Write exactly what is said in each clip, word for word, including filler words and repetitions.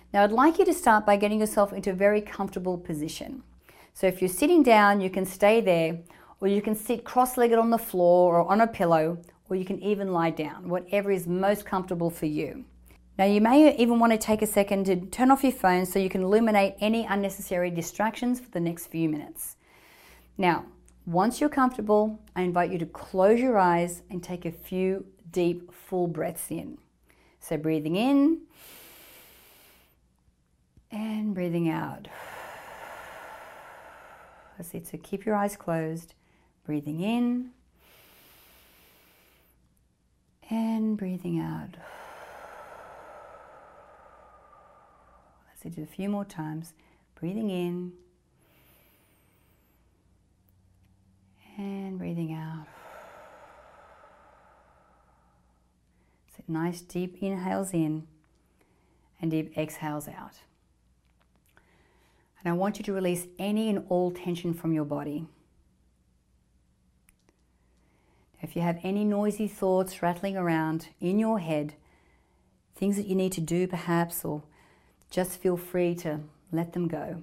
Now I'd like you to start by getting yourself into a very comfortable position. So if you're sitting down, you can stay there, or you can sit cross-legged on the floor or on a pillow, or you can even lie down, whatever is most comfortable for you. Now you may even want to take a second to turn off your phone so you can eliminate any unnecessary distractions for the next few minutes. Now, once you're comfortable, I invite you to close your eyes and take a few deep, full breaths in. So breathing in and breathing out. That's it, so keep your eyes closed, breathing in and breathing out. Let's do it a few more times. Breathing in and breathing out. So nice deep inhales in and deep exhales out. And I want you to release any and all tension from your body. If you have any noisy thoughts rattling around in your head, things that you need to do perhaps, or just feel free to let them go.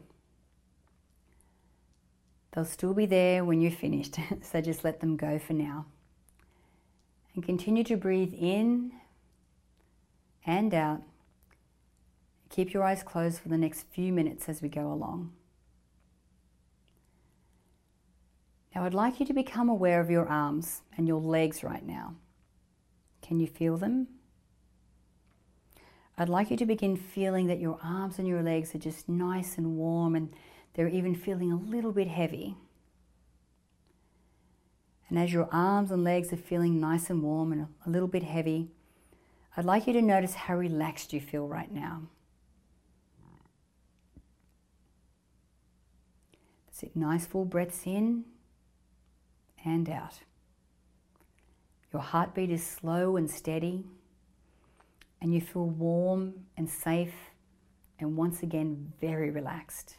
They'll still be there when you're finished, so just let them go for now. And continue to breathe in and out. Keep your eyes closed for the next few minutes as we go along. Now I'd like you to become aware of your arms and your legs right now. Can you feel them? I'd like you to begin feeling that your arms and your legs are just nice and warm, and they're even feeling a little bit heavy. And as your arms and legs are feeling nice and warm and a little bit heavy, I'd like you to notice how relaxed you feel right now. That's it, nice full breaths in and out. Your heartbeat is slow and steady, and you feel warm and safe and once again very relaxed.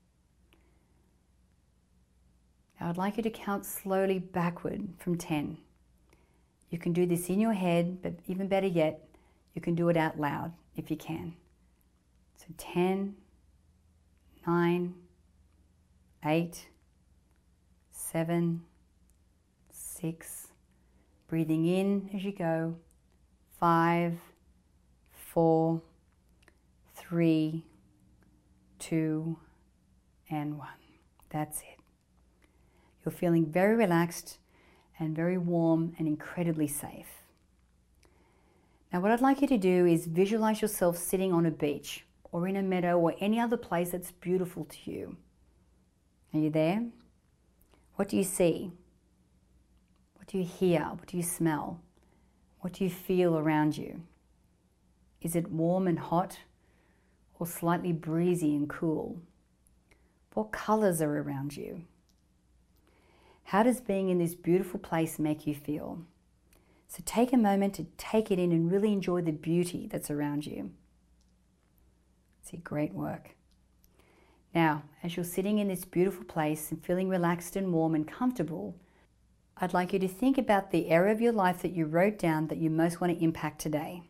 Now I'd like you to count slowly backward from ten. You can do this in your head, but even better yet, you can do it out loud if you can. So ten, nine, eight, seven, six, breathing in as you go, five, four, three, two, and one. That's it. You're feeling very relaxed and very warm and incredibly safe. Now what I'd like you to do is visualize yourself sitting on a beach or in a meadow or any other place that's beautiful to you. Are you there? What do you see? What do you hear? What do you smell? What do you feel around you? Is it warm and hot or slightly breezy and cool? What colors are around you? How does being in this beautiful place make you feel? So take a moment to take it in and really enjoy the beauty that's around you. See, great work. Now, as you're sitting in this beautiful place and feeling relaxed and warm and comfortable, I'd like you to think about the area of your life that you wrote down that you most want to impact today.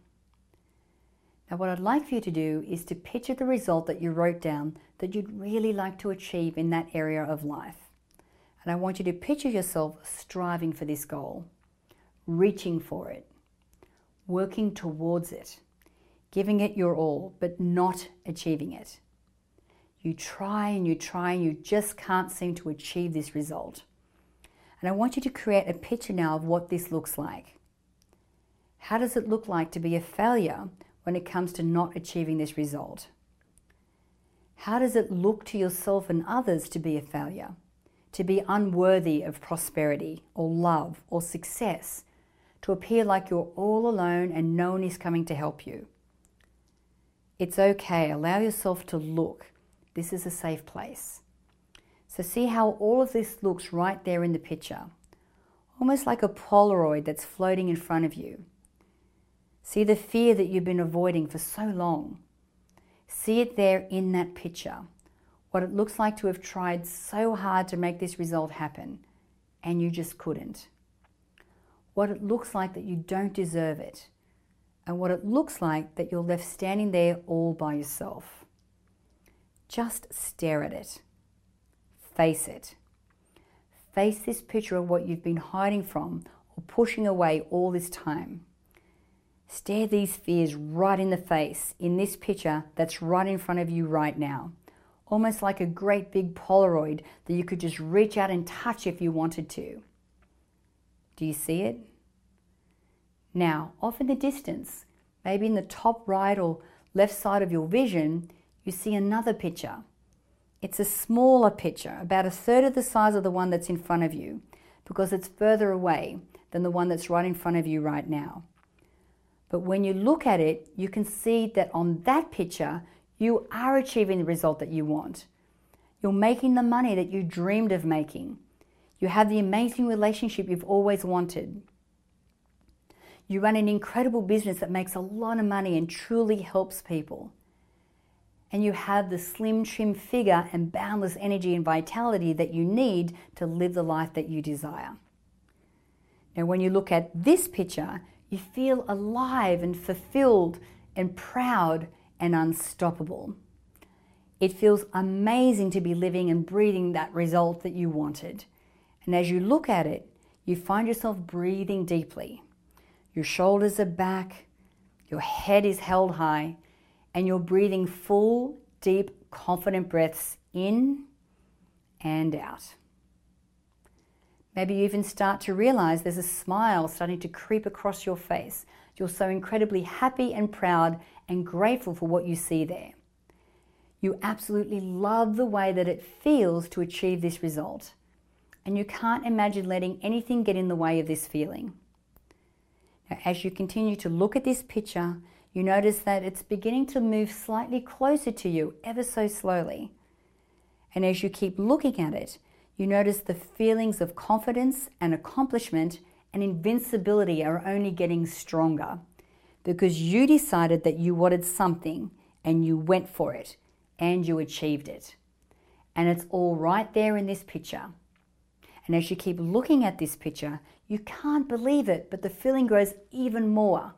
Now what I'd like for you to do is to picture the result that you wrote down that you'd really like to achieve in that area of life. And I want you to picture yourself striving for this goal, reaching for it, working towards it, giving it your all, but not achieving it. You try and you try and you just can't seem to achieve this result. And I want you to create a picture now of what this looks like. How does it look like to be a failure when it comes to not achieving this result? How does it look to yourself and others to be a failure, to be unworthy of prosperity or love or success, to appear like you're all alone and no one is coming to help you? It's okay, allow yourself to look. This is a safe place. So see how all of this looks right there in the picture, almost like a Polaroid that's floating in front of you. See the fear that you've been avoiding for so long. See it there in that picture, what it looks like to have tried so hard to make this result happen, and you just couldn't. What it looks like that you don't deserve it, and what it looks like that you're left standing there all by yourself. Just stare at it. Face it. Face this picture of what you've been hiding from or pushing away all this time. Stare these fears right in the face in this picture that's right in front of you right now. Almost like a great big Polaroid that you could just reach out and touch if you wanted to. Do you see it? Now, off in the distance, maybe in the top right or left side of your vision, you see another picture. It's a smaller picture, about a third of the size of the one that's in front of you, because it's further away than the one that's right in front of you right now. But when you look at it, you can see that on that picture, you are achieving the result that you want. You're making the money that you dreamed of making. You have the amazing relationship you've always wanted. You run an incredible business that makes a lot of money and truly helps people. And you have the slim, trim figure and boundless energy and vitality that you need to live the life that you desire. Now, when you look at this picture, you feel alive and fulfilled and proud and unstoppable. It feels amazing to be living and breathing that result that you wanted. And as you look at it, you find yourself breathing deeply. Your shoulders are back, your head is held high, and you're breathing full, deep, confident breaths in and out. Maybe you even start to realize there's a smile starting to creep across your face. You're so incredibly happy and proud and grateful for what you see there. You absolutely love the way that it feels to achieve this result. And you can't imagine letting anything get in the way of this feeling. Now, as you continue to look at this picture, you notice that it's beginning to move slightly closer to you, ever so slowly. And as you keep looking at it, you notice the feelings of confidence and accomplishment and invincibility are only getting stronger because you decided that you wanted something and you went for it and you achieved it. And it's all right there in this picture. And as you keep looking at this picture, you can't believe it, but the feeling grows even more.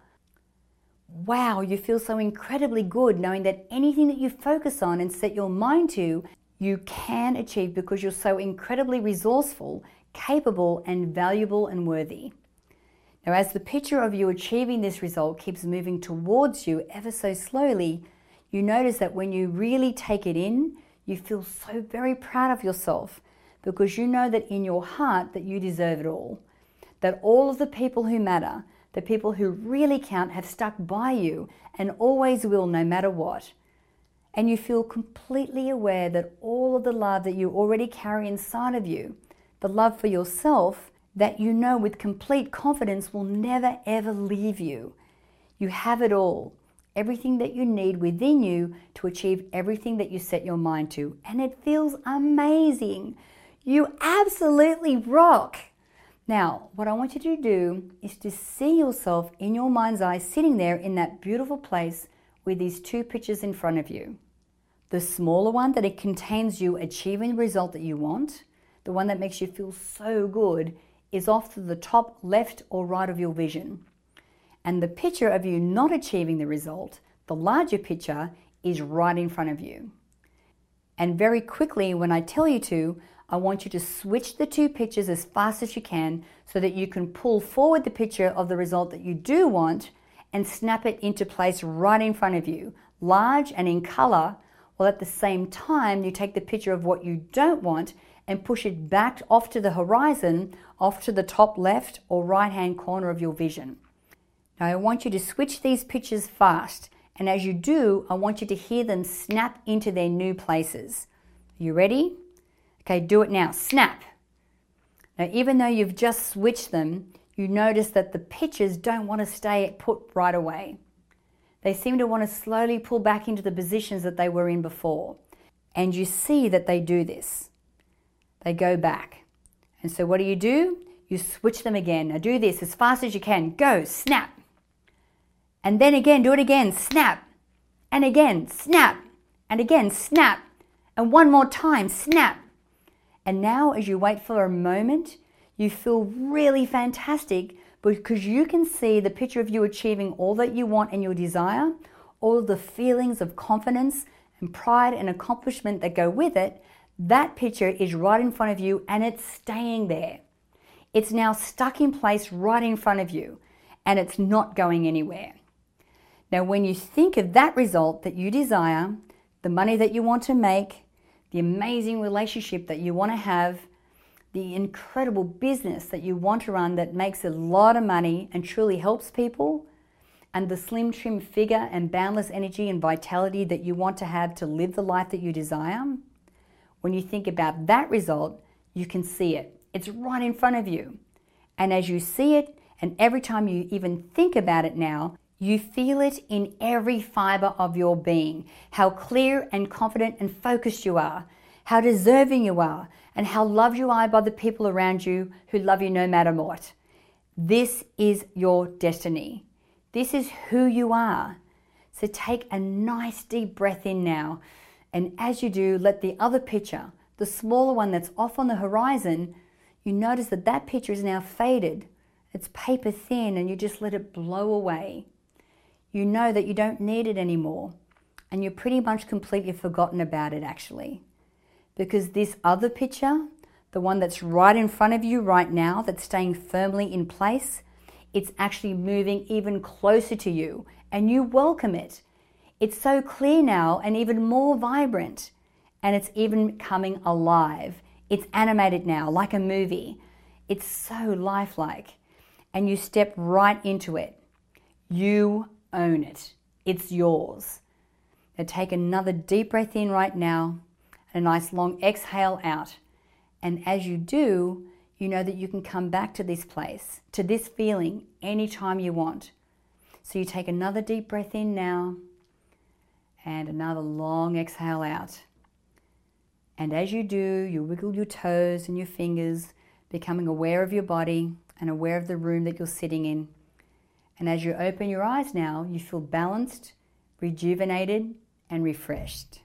Wow, you feel so incredibly good knowing that anything that you focus on and set your mind to, you can achieve because you're so incredibly resourceful, capable, and valuable and worthy. Now, as the picture of you achieving this result keeps moving towards you ever so slowly, you notice that when you really take it in, you feel so very proud of yourself because you know that in your heart that you deserve it all. That all of the people who matter, the people who really count, have stuck by you and always will no matter what. And you feel completely aware that all of the love that you already carry inside of you, the love for yourself, that you know with complete confidence will never ever leave you. You have it all, everything that you need within you to achieve everything that you set your mind to. And it feels amazing. You absolutely rock. Now, what I want you to do is to see yourself in your mind's eye sitting there in that beautiful place with these two pictures in front of you. The smaller one that it contains you achieving the result that you want, the one that makes you feel so good, is off to the top left or right of your vision. And the picture of you not achieving the result, the larger picture, is right in front of you. And very quickly, when I tell you to, I want you to switch the two pictures as fast as you can so that you can pull forward the picture of the result that you do want and snap it into place right in front of you, large and in color, while at the same time you take the picture of what you don't want and push it back off to the horizon, off to the top left or right hand corner of your vision. Now I want you to switch these pictures fast, and as you do, I want you to hear them snap into their new places. Are you ready? Okay, do it now. Snap. Now, even though you've just switched them, you notice that the pictures don't want to stay put right away. They seem to want to slowly pull back into the positions that they were in before. And you see that they do this. They go back. And so what do you do? You switch them again. Now do this as fast as you can. Go, snap. And then again, do it again, snap. And again, snap. And again, snap. And one more time, snap. And now as you wait for a moment, you feel really fantastic because you can see the picture of you achieving all that you want and your desire, all of the feelings of confidence and pride and accomplishment that go with it. That picture is right in front of you and it's staying there. It's now stuck in place right in front of you and it's not going anywhere. Now, when you think of that result that you desire, the money that you want to make, the amazing relationship that you want to have, the incredible business that you want to run that makes a lot of money and truly helps people, and the slim, trim figure and boundless energy and vitality that you want to have to live the life that you desire, when you think about that result, you can see it. It's right in front of you. And as you see it, and every time you even think about it now, you feel it in every fiber of your being, how clear and confident and focused you are, how deserving you are, and how loved you are by the people around you who love you no matter what. This is your destiny. This is who you are. So take a nice deep breath in now. And as you do, let the other picture, the smaller one that's off on the horizon, you notice that that picture is now faded. It's paper thin and you just let it blow away. You know that you don't need it anymore. And you're pretty much completely forgotten about it actually. Because this other picture, the one that's right in front of you right now, that's staying firmly in place, it's actually moving even closer to you and you welcome it. It's so clear now and even more vibrant, and it's even coming alive. It's animated now like a movie. It's so lifelike, and you step right into it. You own it. It's yours. Now take another deep breath in right now, and a nice long exhale out. And as you do, you know that you can come back to this place, to this feeling, anytime you want. So you take another deep breath in now, and another long exhale out. And as you do, you wiggle your toes and your fingers, becoming aware of your body and aware of the room that you're sitting in. And as you open your eyes now, you feel balanced, rejuvenated, and refreshed.